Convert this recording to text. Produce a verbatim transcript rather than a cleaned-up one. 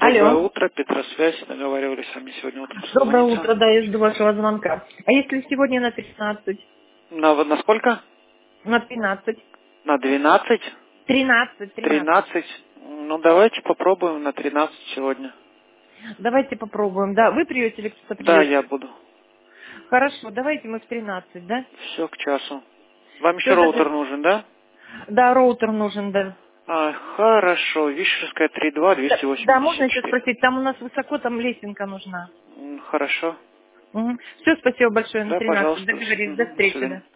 Доброе Алло. утро, Петросвязь. Договаривались с вами сегодня утром Доброе созвониться. утро, да, я жду вашего звонка. А если сегодня на тринадцать? На, вот на сколько? На тринадцать. На двенадцать? Тринадцать, тринадцать. Тринадцать? Ну, давайте попробуем на тринадцать сегодня. Давайте попробуем. Да, вы придете или кто-то Да, придет? я буду. Хорошо, давайте мы в тринадцать, да? Все к часу. Вам еще Все, роутер даже... нужен, да? Да, роутер нужен, да. А, хорошо. Вишерская три два да. Да, можно двести восемьдесят еще четыре. спросить? Там у нас высоко, там лесенка нужна. М, Хорошо. Все, спасибо большое, на Да, тринадцать. пожалуйста. Договорились, до Мгм, до встречи, да. свидания.